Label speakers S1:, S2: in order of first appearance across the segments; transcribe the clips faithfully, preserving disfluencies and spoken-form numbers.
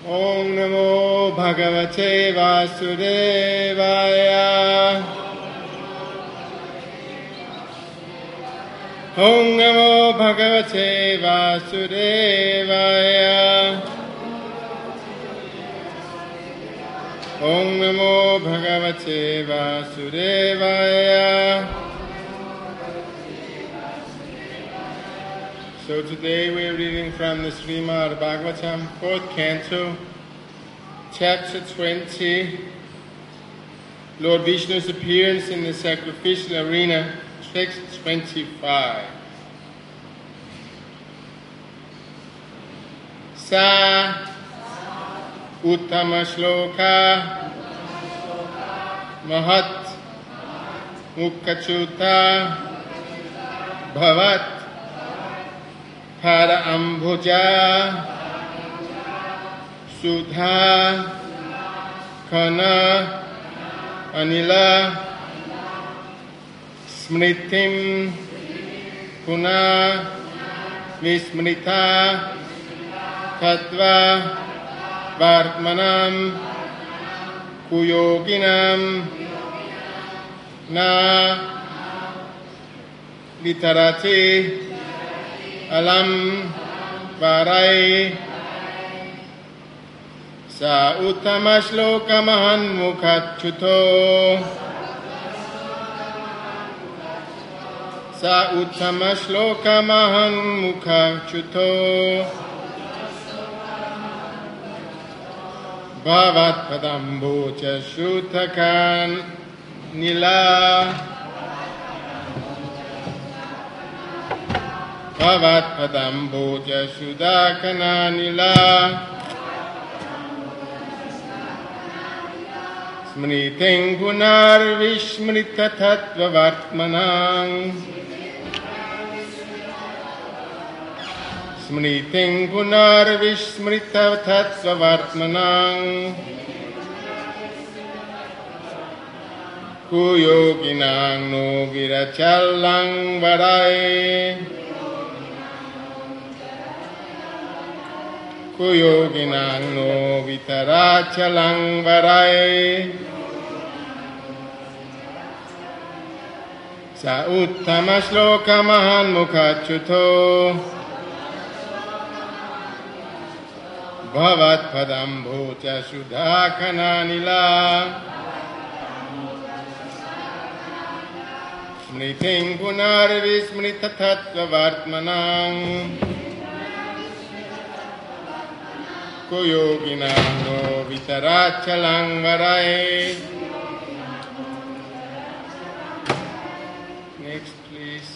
S1: Om Namo Bhagavate Vasudevaya. Om Namo Bhagavate Vasudevaya. Om Namo Bhagavate Vasudevaya. So today we are reading from the Srimad Bhagavatam, fourth canto, chapter twenty, Lord Vishnu's appearance in the sacrificial arena, text twenty-five. Sa uttama shloka mahat mukhachuta bhavat Para ambuja sudha kana anila smritim puna vismrita tatva vartmanam kuyoginam na vitarati alam varai sa uttama shloka mahan mukhachuto sa uttama shloka mahan mukhachuto bhavat padambocha shutakan nila Bhavat padamboja sudakana nila smriting punar vishmrita tattva vartmanang smriting punar vishmrita tattva vartmanang kuyoginang no virachalang varai Kuyoginang no vitarachalang varai Sa uttama shloka mahan mukhachuto Bhavat padambocha sudhakana nila Smriting punar vismrita tattva vartmanang Kuyoginang no vitarachalang varai. Next, please.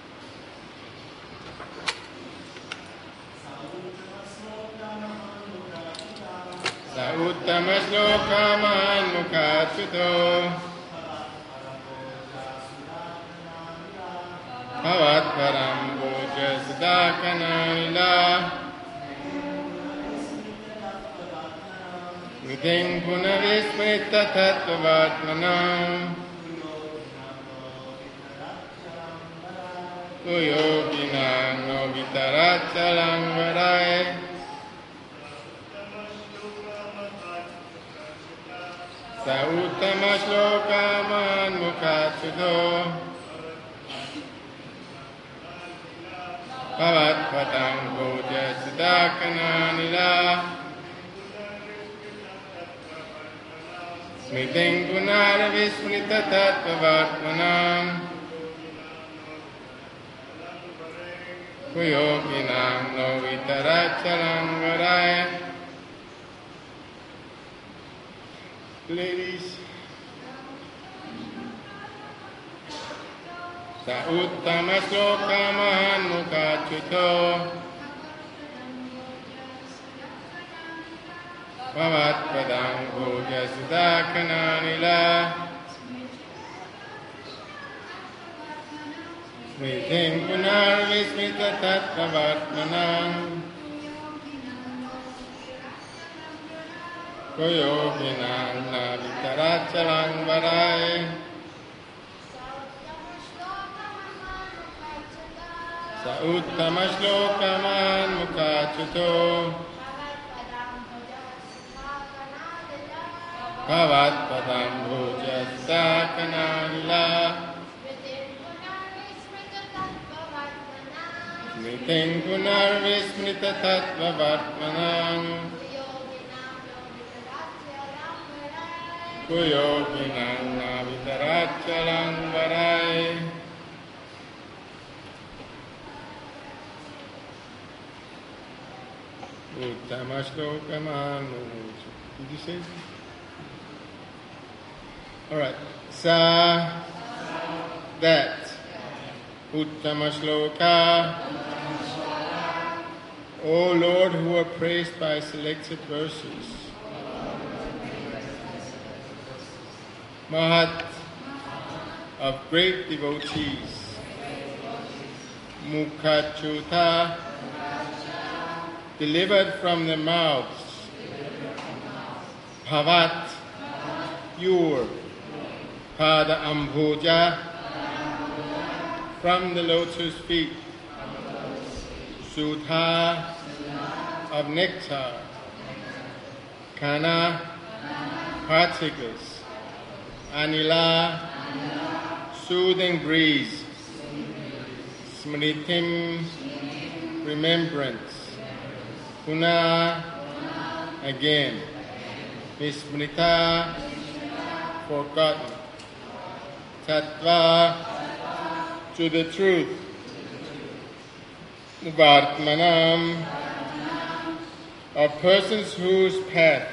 S1: Sa uttama shloka mahan mukhachuto bhavat paramboja sudakana nila Viding punavismrita tattva vartmanam Kuyoginang no vitarachalang varai Sa uttama shloka mahan mukhachuto Bhavat padamboja sudakana nila Smriting punar vismrita tattva vartmanam Kuyoginang no vitarachalang varai. Ladies, sa uttama shloka mahan mukhachuto Bhavat padamboja sudakana nila Smriting punar vismrita tattva vartmanam Kuyoginang na vitarachalang varai Sa uttama shloka mahan mukhachuto Bhavatpadam bhujasa kananila Smritin punarvismrita tattva vartmanam Kuyoginam navitaracchalang varai Uttamaślokamanu. Did you say? All right. Sa, that. Uttamaśloka. O Lord, who are praised by selected verses. Mahat, of great devotees. Mukhachuta, delivered from the mouths. Bhavat, pure. Pada Ambhuja, from the lotus feet. Sudha, of nectar. Kana, particles. Anila, soothing breeze. Smritim, remembrance. Puna, again. Vismrita, forgotten. Tattva, to the truth. Vartmanam, of persons whose path.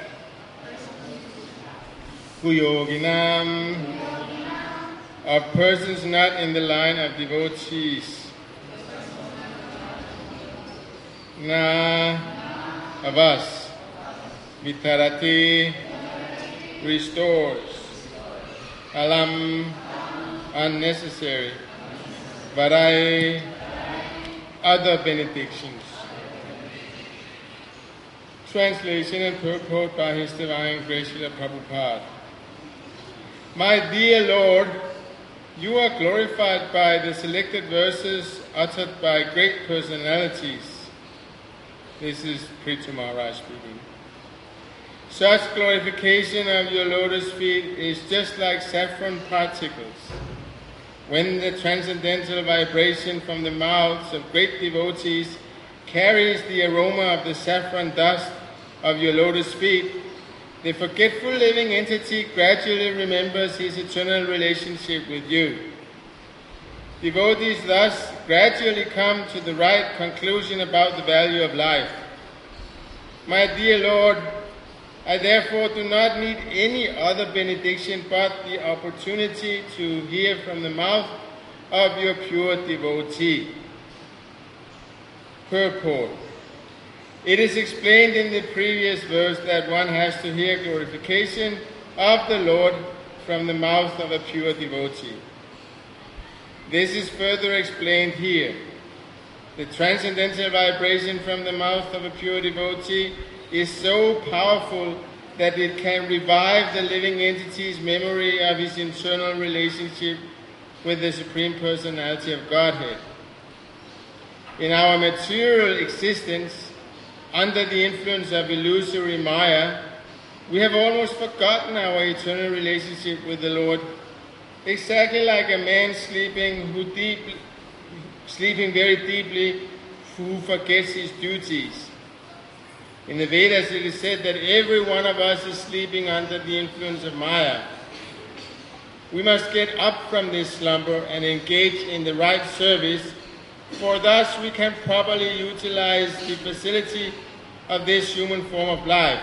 S1: Kuyoginam, of persons not in the line of devotees. Na, of us. Vitarati, restores. Alam, unnecessary. Varai, other benedictions. Translation and purport by His Divine Grace Srila Prabhupada. My dear Lord, you are glorified by the selected verses uttered by great personalities. This is Prithu Maharaj speaking. Such glorification of your lotus feet is just like saffron particles. When the transcendental vibration from the mouths of great devotees carries the aroma of the saffron dust of your lotus feet, the forgetful living entity gradually remembers his eternal relationship with you. Devotees thus gradually come to the right conclusion about the value of life. My dear Lord, I therefore do not need any other benediction but the opportunity to hear from the mouth of your pure devotee. Purport. It is explained in the previous verse that one has to hear glorification of the Lord from the mouth of a pure devotee. This is further explained here. The transcendental vibration from the mouth of a pure devotee is so powerful that it can revive the living entity's memory of his internal relationship with the Supreme Personality of Godhead. In our material existence, under the influence of illusory Maya, we have almost forgotten our eternal relationship with the Lord, exactly like a man sleeping who deeply, sleeping very deeply, who forgets his duties. In the Vedas it is said that every one of us is sleeping under the influence of Maya. We must get up from this slumber and engage in the right service, for thus we can properly utilize the facility of this human form of life.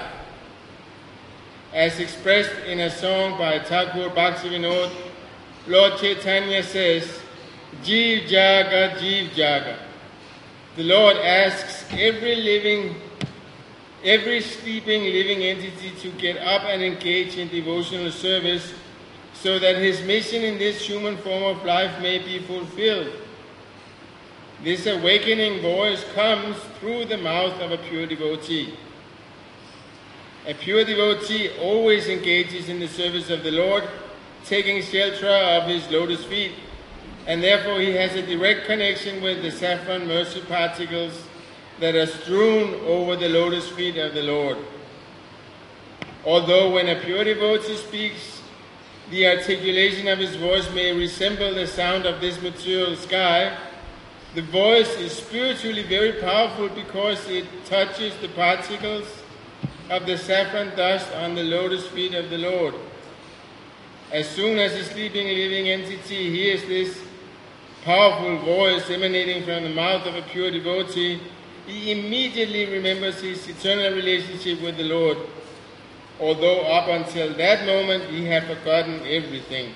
S1: As expressed in a song by Thakur Bhaktivinoda, Lord Chaitanya says, Jeev Jaga, Jeev Jaga. The Lord asks every living every sleeping living entity to get up and engage in devotional service so that his mission in this human form of life may be fulfilled. This awakening voice comes through the mouth of a pure devotee. A pure devotee always engages in the service of the Lord, taking shelter of his lotus feet, and therefore he has a direct connection with the saffron mercy particles that are strewn over the lotus feet of the Lord. Although when a pure devotee speaks, the articulation of his voice may resemble the sound of this material sky, the voice is spiritually very powerful because it touches the particles of the saffron dust on the lotus feet of the Lord. As soon as a sleeping living entity hears this powerful voice emanating from the mouth of a pure devotee, he immediately remembers his eternal relationship with the Lord, although up until that moment he had forgotten everything.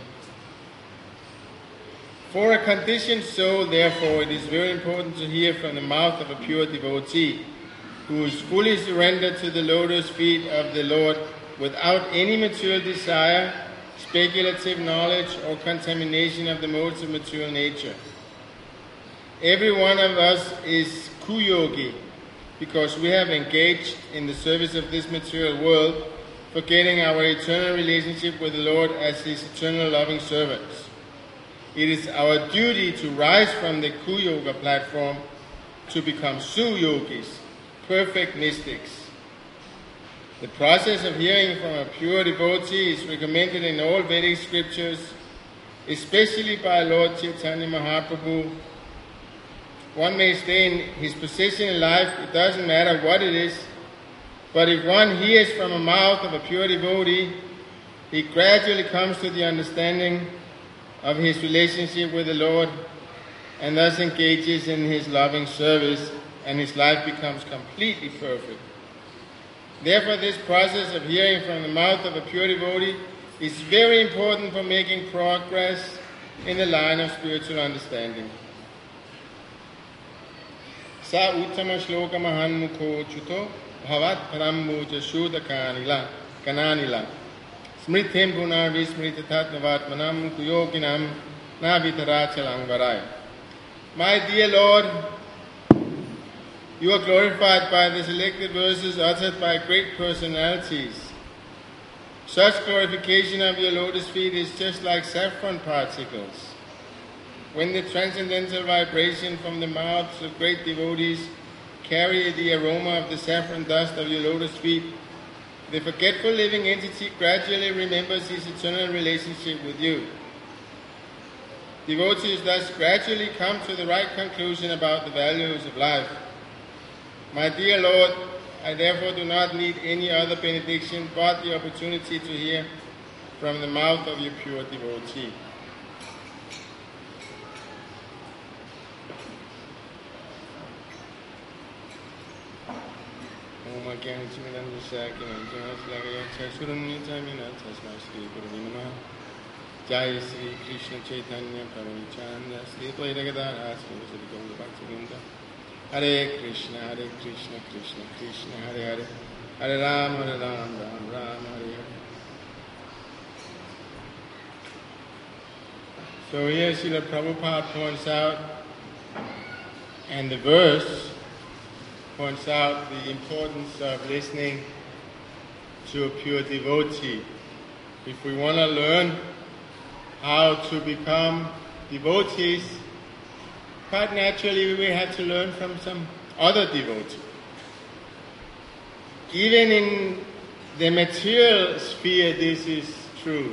S1: For a conditioned soul, therefore, it is very important to hear from the mouth of a pure devotee, who is fully surrendered to the lotus feet of the Lord without any material desire, speculative knowledge, or contamination of the modes of material nature. Every one of us is kuyogi, because we have engaged in the service of this material world, forgetting our eternal relationship with the Lord as His eternal loving servants. It is our duty to rise from the Kuyoga platform to become Suyogis, perfect mystics. The process of hearing from a pure devotee is recommended in all Vedic scriptures, especially by Lord Chaitanya Mahaprabhu. One may stay in his position in life, it doesn't matter what it is, but if one hears from the mouth of a pure devotee, he gradually comes to the understanding of his relationship with the Lord and thus engages in his loving service, and his life becomes completely perfect. Therefore, this process of hearing from the mouth of a pure devotee is very important for making progress in the line of spiritual understanding. Sa uttama shloka mahanmukho chuto bhavat parambuja shuddha kanila kananila smritem punar vismritatatmavatmanam kuyoginam navitarachalang varai. My dear Lord, you are glorified by the selected verses uttered by great personalities. Such glorification of your lotus feet is just like saffron particles. When the transcendental vibration from the mouths of great devotees carry the aroma of the saffron dust of your lotus feet, the forgetful living entity gradually remembers his eternal relationship with you. Devotees thus gradually come to the right conclusion about the values of life. My dear Lord, I therefore do not need any other benediction but the opportunity to hear from the mouth of your pure devotee. Om Agyan Chimidan Vishakimam Jai Sri Krishna Chaitanya Paramichandra Sri Dvaita Sri Gaura Bhaktivinoda Hare Krishna, Hare Krishna, Krishna Krishna, Hare Hare, Hare Ram, Hare Ram, Ram Ram, Hare Hare. So here Srila Prabhupada points out, and the verse points out the importance of listening to a pure devotee. If we want to learn how to become devotees, quite naturally we have to learn from some other devotee. Even in the material sphere this is true.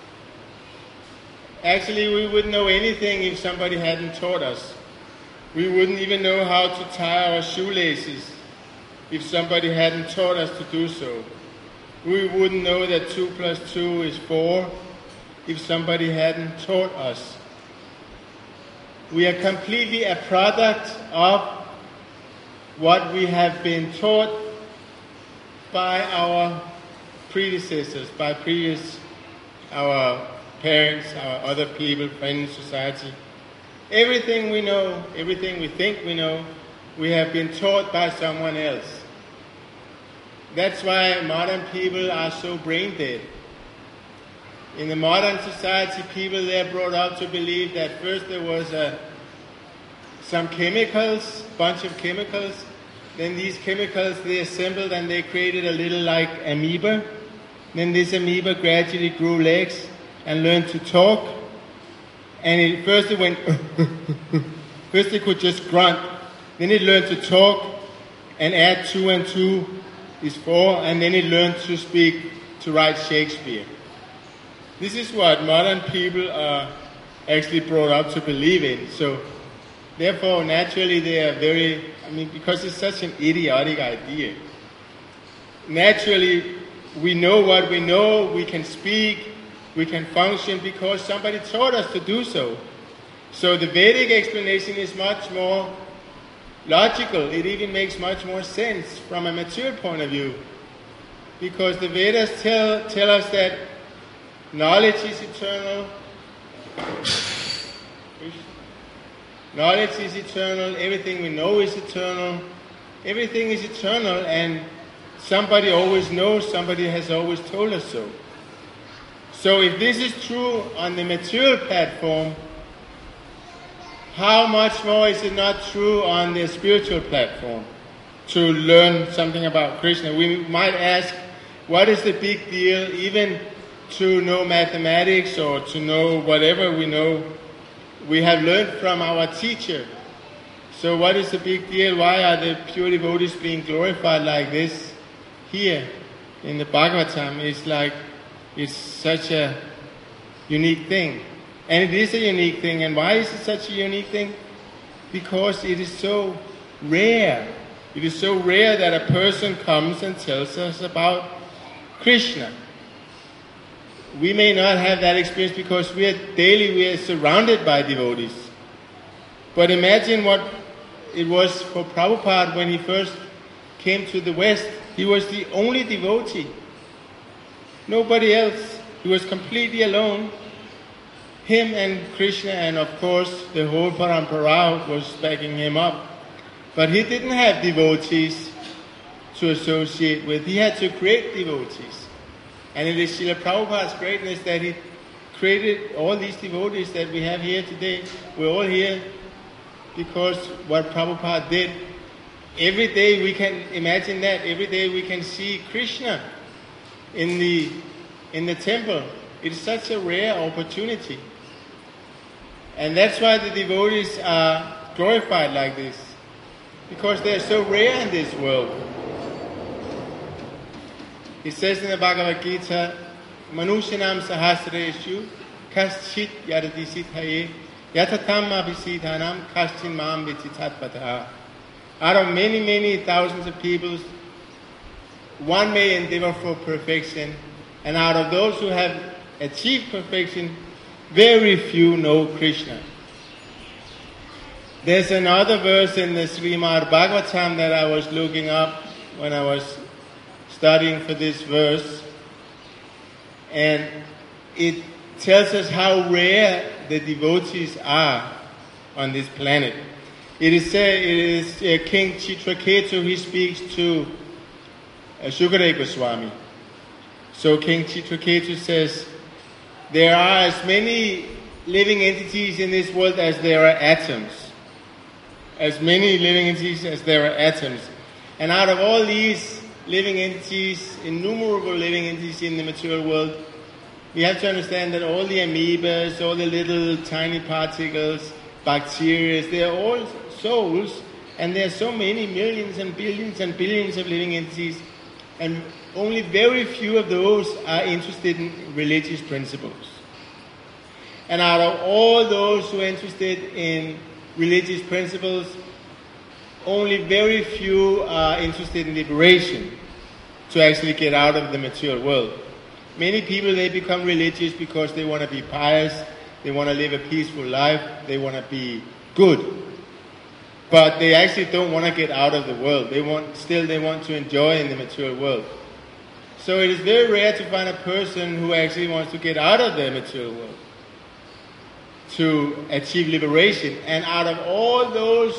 S1: Actually, we wouldn't know anything if somebody hadn't taught us. We wouldn't even know how to tie our shoelaces if somebody hadn't taught us to do so. We wouldn't know that two plus two is four if somebody hadn't taught us. We are completely a product of what we have been taught by our predecessors, by previous, our parents, our other people, friends, society. Everything we know, everything we think we know, we have been taught by someone else. That's why modern people are so brain dead. In the modern society, people they're brought up to believe that first there was a, some chemicals, bunch of chemicals. Then these chemicals they assembled and they created a little like amoeba. Then this amoeba gradually grew legs and learned to talk. And it, first it went, first it could just grunt. Then it learned to talk and add two and two is four. And then it learned to speak to write Shakespeare. This is what modern people are actually brought up to believe in. So, therefore, naturally, they are very, I mean, because it's such an idiotic idea. Naturally, we know what we know, we can speak, we can function because somebody taught us to do so. So the Vedic explanation is much more logical. It even makes much more sense from a material point of view. Because the Vedas tell, tell us that knowledge is eternal. Knowledge is eternal. Everything we know is eternal. Everything is eternal, and somebody always knows, somebody has always told us so. So if this is true on the material platform, how much more is it not true on the spiritual platform to learn something about Krishna? We might ask, what is the big deal even to know mathematics or to know whatever we know we have learned from our teacher? So what is the big deal? Why are the pure devotees being glorified like this here in the Bhagavatam? It's like, it's such a unique thing. And it is a unique thing. And why is it such a unique thing? Because it is so rare. It is so rare that a person comes and tells us about Krishna. We may not have that experience because we are daily, we are surrounded by devotees. But imagine what it was for Prabhupada when he first came to the West. He was the only devotee. Nobody else. He was completely alone. Him and Krishna, and of course the whole parampara was backing him up. But he didn't have devotees to associate with. He had to create devotees. And it is Srila Prabhupada's greatness that he created all these devotees that we have here today. We're all here because what Prabhupada did. Every day we can imagine that. Every day we can see Krishna in the in the temple. It's such a rare opportunity. And that's why the devotees are glorified like this. Because they're so rare in this world. It says in the Bhagavad Gita, Manusyanam sahasreshu kaschit yadadisithaye yatatam abhisidhanam kaschin mam vichitatpataha. Out of many, many thousands of people, one may endeavor for perfection, and out of those who have achieved perfection, very few know Krishna. There's another verse in the Srimad Bhagavatam that I was looking up when I was studying for this verse, and it tells us how rare the devotees are on this planet. It is said, it is uh, King Chitraketu, he speaks to uh, Shukadeva Goswami. So King Chitraketu says, there are as many living entities in this world as there are atoms. As many living entities as there are atoms. And out of all these living entities, innumerable living entities in the material world, we have to understand that all the amoebas, all the little tiny particles, bacteria, they are all souls, and there are so many millions and billions and billions of living entities, and only very few of those are interested in religious principles. And out of all those who are interested in religious principles, only very few are interested in liberation, to actually get out of the material world. Many people, they become religious because they want to be pious, they want to live a peaceful life, they want to be good. But they actually don't want to get out of the world. They want, still they want to enjoy in the material world. So it is very rare to find a person who actually wants to get out of the material world to achieve liberation. And out of all those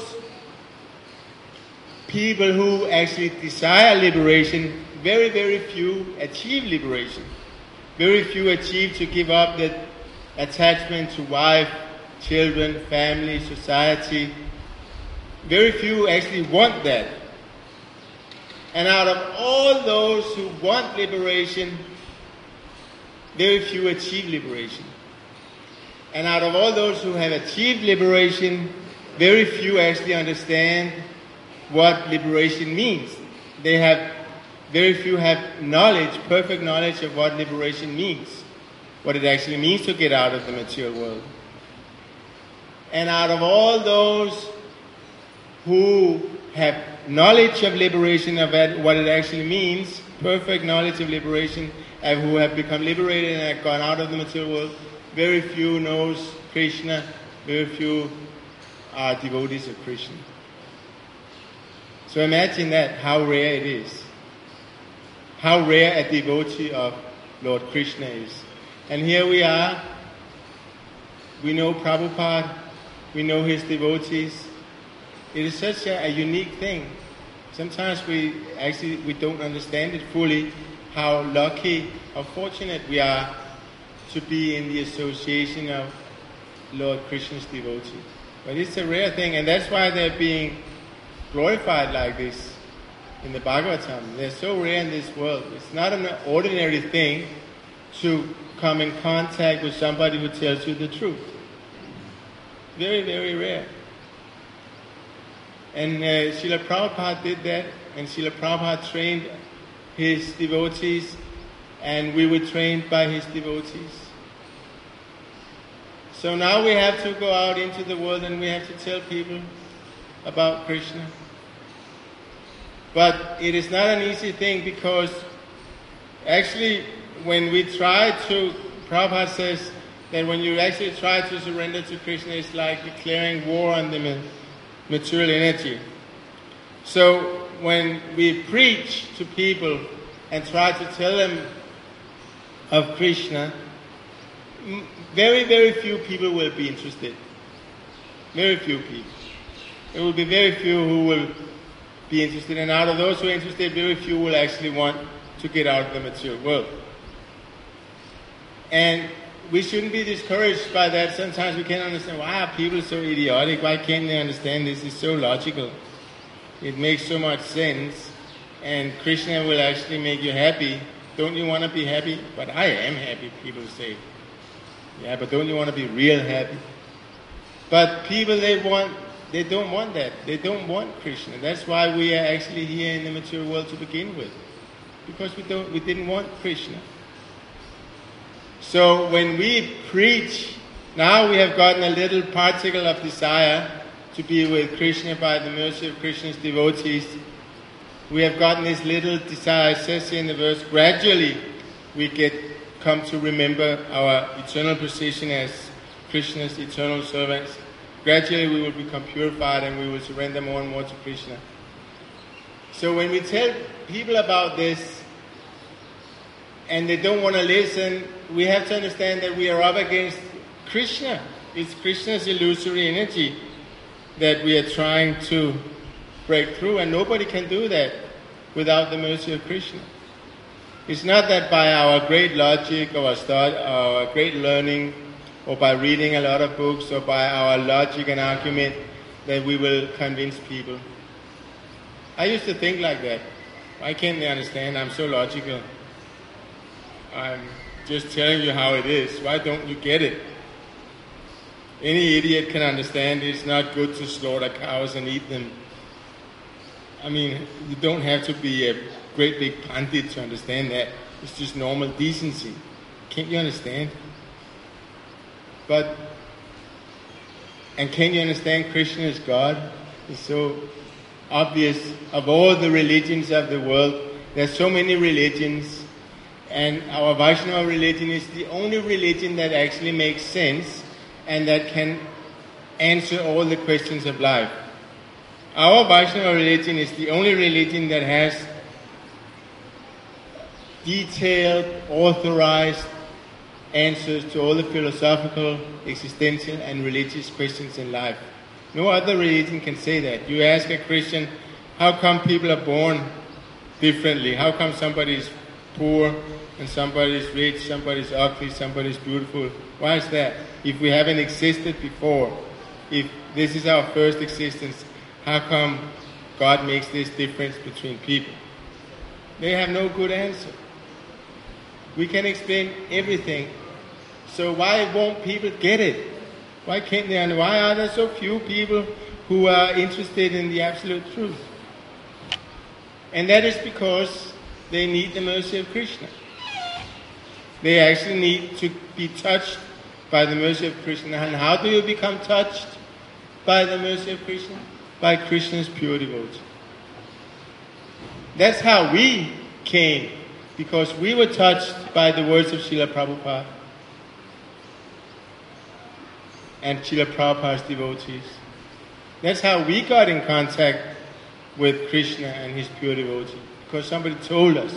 S1: people who actually desire liberation, very, very few achieve liberation. Very few achieve to give up the attachment to wife, children, family, society. Very few actually want that. And out of all those who want liberation, very few achieve liberation. And out of all those who have achieved liberation, very few actually understand what liberation means. They have very few have knowledge, perfect knowledge of what liberation means, what it actually means to get out of the material world. And out of all those who have knowledge of liberation, of what it actually means, perfect knowledge of liberation, and who have become liberated and have gone out of the material world, very few knows Krishna, very few are devotees of Krishna. So imagine that, how rare it is. How rare a devotee of Lord Krishna is. And here we are, we know Prabhupada, we know his devotees. It is such a, a unique thing. Sometimes we actually we don't understand it fully, how lucky, how fortunate we are to be in the association of Lord Krishna's devotees. But it's a rare thing, and that's why they're being glorified like this in the Bhagavatam. They're so rare in this world. It's not an ordinary thing to come in contact with somebody who tells you the truth. Very, very rare. And uh, Srila Prabhupada did that, and Srila Prabhupada trained his devotees, and we were trained by his devotees. So now we have to go out into the world and we have to tell people about Krishna. But it is not an easy thing, because actually when we try to, Prabhupada says that when you actually try to surrender to Krishna, it's like declaring war on the material energy. So when we preach to people and try to tell them of Krishna, very, very few people will be interested. Very few people. There will be very few who will be interested, and out of those who are interested, very few will actually want to get out of the material world. And we shouldn't be discouraged by that. Sometimes we can't understand, why are people so idiotic? Why can't they understand this? It's so logical. It makes so much sense, and Krishna will actually make you happy. Don't you want to be happy? But I am happy, people say. Yeah, but don't you want to be real happy? But people, they want, they don't want that. They don't want Krishna. That's why we are actually here in the material world to begin with, because we don't, we didn't want Krishna. So when we preach, now we have gotten a little particle of desire to be with Krishna by the mercy of Krishna's devotees. We have gotten this little desire. It says here in the verse, gradually we get come to remember our eternal position as Krishna's eternal servants. Gradually we will become purified and we will surrender more and more to Krishna. So when we tell people about this and they don't want to listen, we have to understand that we are up against Krishna. It's Krishna's illusory energy that we are trying to break through, and nobody can do that without the mercy of Krishna. It's not that by our great logic or our, start, our great learning, or by reading a lot of books, or by our logic and argument that we will convince people. I used to think like that. Why can't they understand? I'm so logical. I'm just telling you how it is. Why don't you get it? Any idiot can understand it's not good to slaughter cows and eat them. I mean, you don't have to be a great big pandit to understand that. It's just normal decency. Can't you understand? But, and can you understand Krishna is God? It's so obvious. Of all the religions of the world, there's so many religions, and our Vaishnava religion is the only religion that actually makes sense and that can answer all the questions of life. Our Vaishnava religion is the only religion that has detailed, authorized answers to all the philosophical, existential, and religious questions in life. No other religion can say that. You ask a Christian, how come people are born differently? How come somebody is poor and somebody is rich, somebody is ugly, somebody is beautiful? Why is that? If we haven't existed before, if this is our first existence, how come God makes this difference between people? They have no good answer. We can explain everything. So why won't people get it? Why can't they understand? Why are there so few people who are interested in the absolute truth? And that is because they need the mercy of Krishna. They actually need to be touched by the mercy of Krishna. And how do you become touched by the mercy of Krishna? By Krishna's pure devotee. That's how we came, because we were touched by the words of Srila Prabhupada and Srila Prabhupada's devotees. That's how we got in contact with Krishna and his pure devotee, because somebody told us.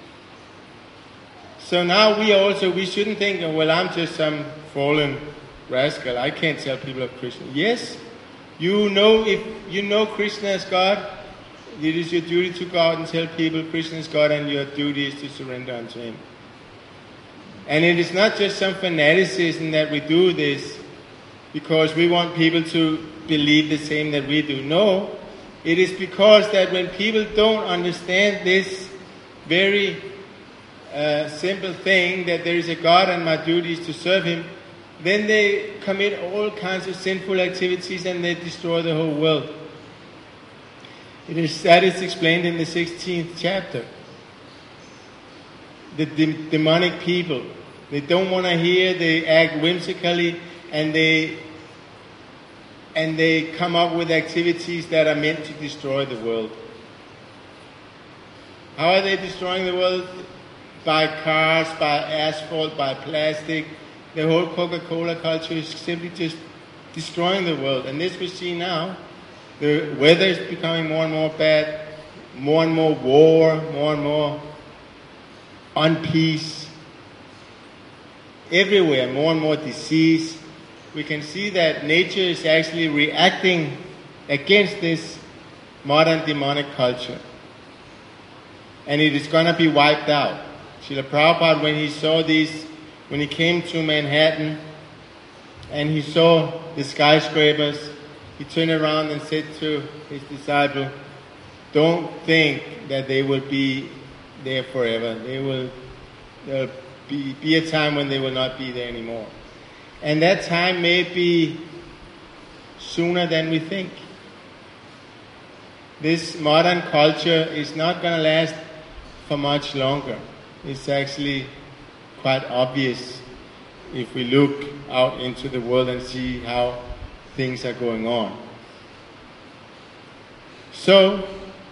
S1: So now we also, we shouldn't think, well, I'm just some fallen rascal, I can't tell people of Krishna. Yes, you know, if you know Krishna as God, it is your duty to go out and tell people Krishna is God, and your duty is to surrender unto him. And it is not just some fanaticism that we do this because we want people to believe the same that we do. No, it is because that when people don't understand this very uh, simple thing, that there is a God and my duty is to serve him, then they commit all kinds of sinful activities and they destroy the whole world. It is, that is explained in the sixteenth chapter. The de- demonic people, they don't want to hear, they act whimsically, and they and they come up with activities that are meant to destroy the world. How are they destroying the world? By cars, by asphalt, by plastic. The whole Coca-Cola culture is simply just destroying the world. And this we see now. The weather is becoming more and more bad, more and more war, more and more unpeace. Everywhere, more and more disease. We can see that nature is actually reacting against this modern demonic culture. And it is going to be wiped out. Srila Prabhupada, when he saw these, when he came to Manhattan and he saw the skyscrapers, he turned around and said to his disciple, don't think that they will be there forever. They will, there will be, be a time when they will not be there anymore. And that time may be sooner than we think. This modern culture is not going to last for much longer. It's actually quite obvious if we look out into the world and see how things are going on. So,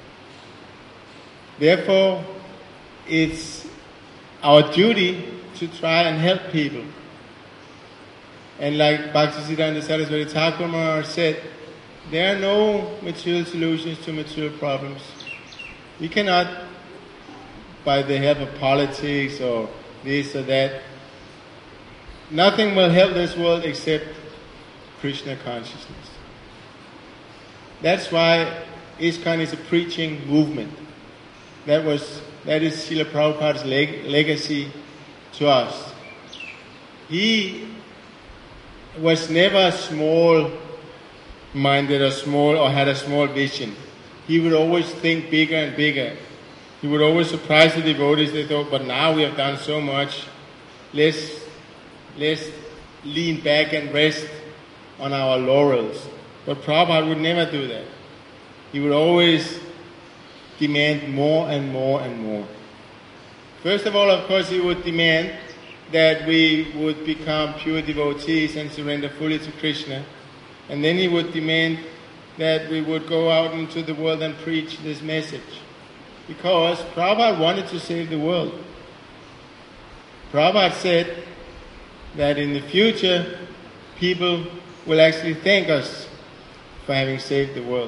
S1: therefore, it's our duty to try and help people. And like Bhaktisiddhanta Saraswati Thakur Maharaj said, there are no material solutions to material problems. We cannot, by the help of politics or this or that, nothing will help this world except Krishna consciousness. That's why ISKCON is a preaching movement. That was that is Srila Prabhupada's leg- legacy to us. He was never small-minded or small or had a small vision. He would always think bigger and bigger. He would always surprise the devotees. They thought, but now we have done so much. Let's let's lean back and rest on our laurels. But Prabhupada would never do that. He would always demand more and more and more. First of all, of course, he would demand that we would become pure devotees and surrender fully to Krishna. And then he would demand that we would go out into the world and preach this message. Because Prabhupada wanted to save the world. Prabhupada said that in the future, people will actually thank us for having saved the world.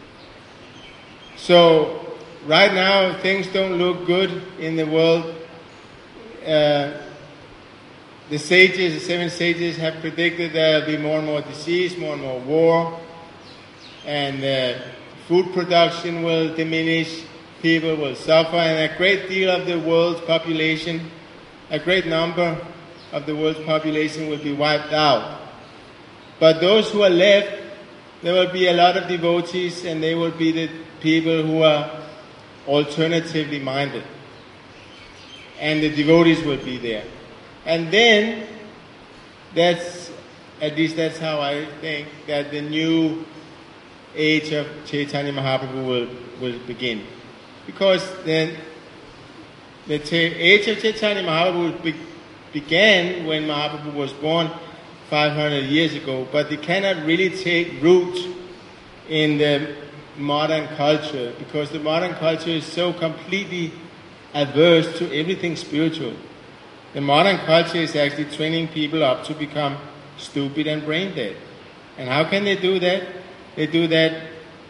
S1: So, right now, things don't look good in the world. Uh, the sages, the seven sages have predicted there will be more and more disease, more and more war, and uh, food production will diminish, people will suffer, and a great deal of the world's population, a great number of the world's population will be wiped out. But those who are left, there will be a lot of devotees, and they will be the people who are alternatively minded. And the devotees will be there. And then, that's, at least that's how I think, that the new age of Chaitanya Mahaprabhu will, will begin. Because then The age of Chaitanya Mahaprabhu be- began when Mahaprabhu was born five hundred years ago, but it cannot really take root in the modern culture, because the modern culture is so completely averse to everything spiritual. The modern culture is actually training people up to become stupid and brain dead. And how can they do that? They do that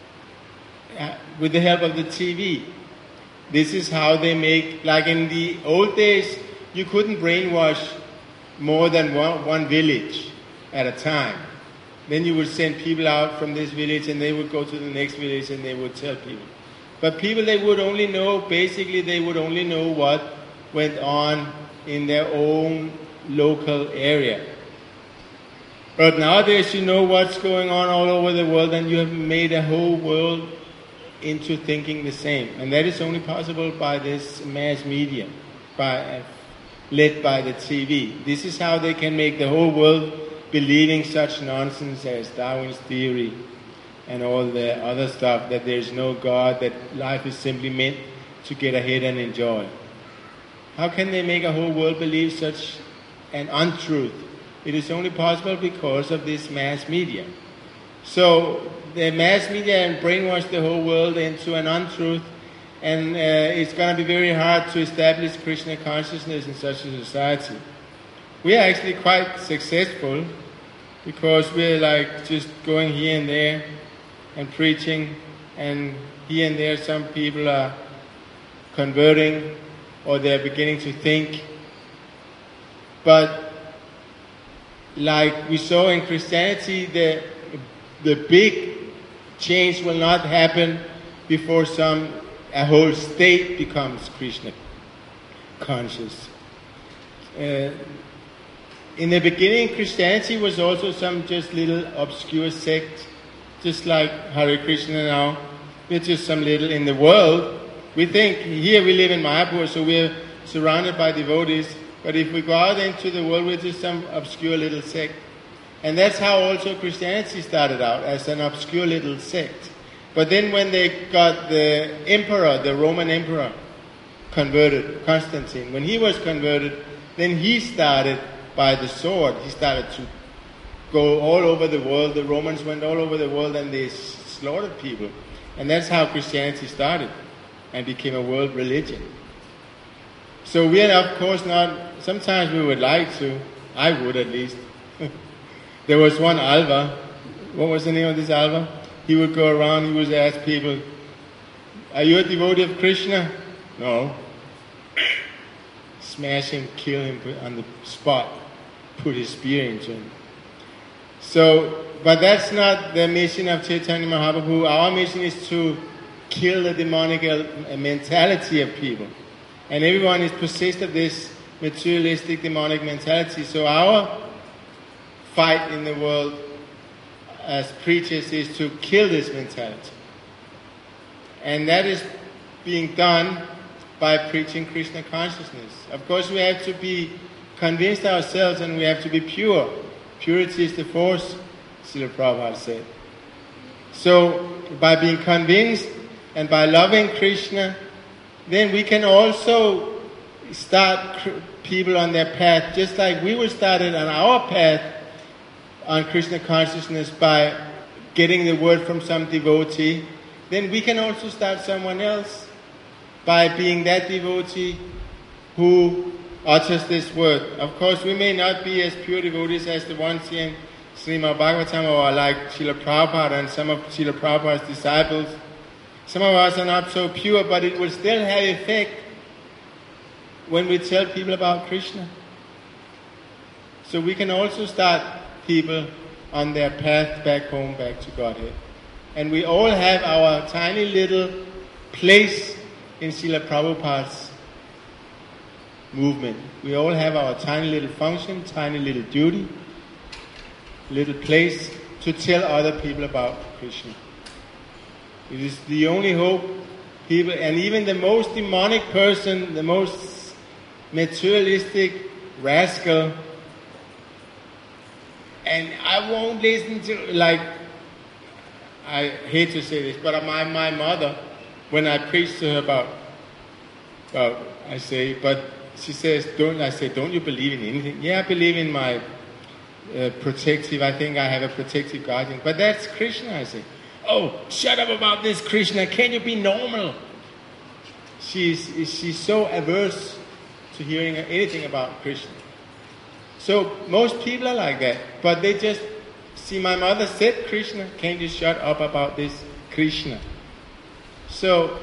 S1: uh, with the help of the T V. This is how they make, like in the old days, you couldn't brainwash more than one, one village at a time. Then you would send people out from this village and they would go to the next village and they would tell people. But people, they would only know, basically they would only know what went on in their own local area. But nowadays you know what's going on all over the world, and you have made a whole world into thinking the same. And that is only possible by this mass media, by, uh, led by the T V. This is how they can make the whole world believing such nonsense as Darwin's theory and all the other stuff, that there's no God, that life is simply meant to get ahead and enjoy. How can they make a whole world believe such an untruth? It is only possible because of this mass media. So the mass media brainwashed the whole world into an untruth, and uh, it's going to be very hard to establish Krishna consciousness in such a society. We are actually quite successful, because we're like just going here and there and preaching, and here and there some people are converting or they're beginning to think. But like we saw in Christianity, the the big change will not happen before some a whole state becomes Krishna conscious. Uh, in the beginning, Christianity was also some just little obscure sect, just like Hare Krishna now. We're just some little in the world. We think here we live in Mayapur, so we're surrounded by devotees. But if we go out into the world, we're just some obscure little sect. And that's how also Christianity started out, as an obscure little sect. But then when they got the emperor, the Roman emperor, converted, Constantine, when he was converted, then he started by the sword. He started to go all over the world. The Romans went all over the world and they slaughtered people. And that's how Christianity started and became a world religion. So we are, of course, not, sometimes we would like to, I would at least. There was one Alva, what was the name of this Alva? He would go around, he would ask people, are you a devotee of Krishna? No. Smash him, kill him on the spot, put his spear into him. So, but that's not the mission of Chaitanya Mahaprabhu. Our mission is to kill the demonic mentality of people. And everyone is possessed of this materialistic demonic mentality. So our fight in the world as preachers is to kill this mentality. And that is being done by preaching Krishna consciousness. Of course, we have to be convinced ourselves, and we have to be pure. Purity is the force, Srila Prabhupada said. So, by being convinced and by loving Krishna, then we can also start people on their path, just like we were started on our path on Krishna consciousness by getting the word from some devotee. Then we can also start someone else by being that devotee who utters this word. Of course, we may not be as pure devotees as the ones here in Srimad Bhagavatam, or like Srila Prabhupada and some of Srila Prabhupada's disciples. Some of us are not so pure, but it will still have effect when we tell people about Krishna. So we can also start people on their path back home, back to Godhead. And we all have our tiny little place in Srila Prabhupada's movement. We all have our tiny little function, tiny little duty, little place to tell other people about Krishna. It is the only hope people, and even the most demonic person, the most materialistic rascal, and I won't listen to, like, I hate to say this, but my, my mother, when I preached to her about Well, I say, but she says, don't, I say, don't you believe in anything? Yeah, I believe in my uh, protective, I think I have a protective guardian. But that's Krishna, I say. Oh, shut up about this, Krishna. Can you be normal? She's, she's so averse to hearing anything about Krishna. So most people are like that. But they just see, my mother said Krishna. Can't you shut up about this Krishna? So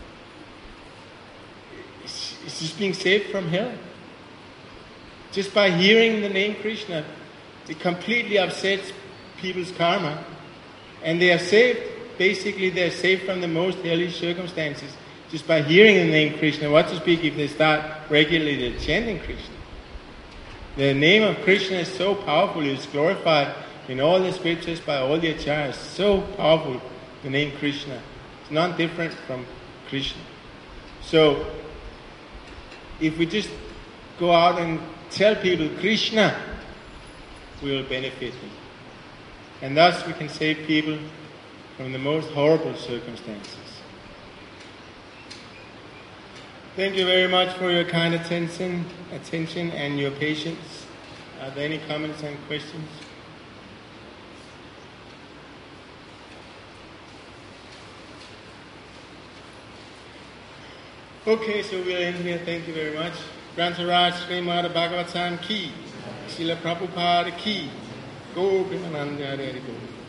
S1: she's being saved from hell. Just by hearing the name Krishna, it completely upsets people's karma. And they are saved. Basically, they are saved from the most hellish circumstances just by hearing the name Krishna. What to speak if they start regularly chanting Krishna? The name of Krishna is so powerful. It's glorified in all the scriptures by all the acharyas. So powerful, the name Krishna. It's not different from Krishna. So, if we just go out and tell people Krishna, we will benefit them. And thus we can save people from the most horrible circumstances. Thank you very much for your kind attention, attention and your patience. Are there any comments and questions? Okay, so we'll end here. Thank you very much. Grantaraj Srimad Bhagavatam ki, Srila Prabhupada ki, Go Primananda Hari Go.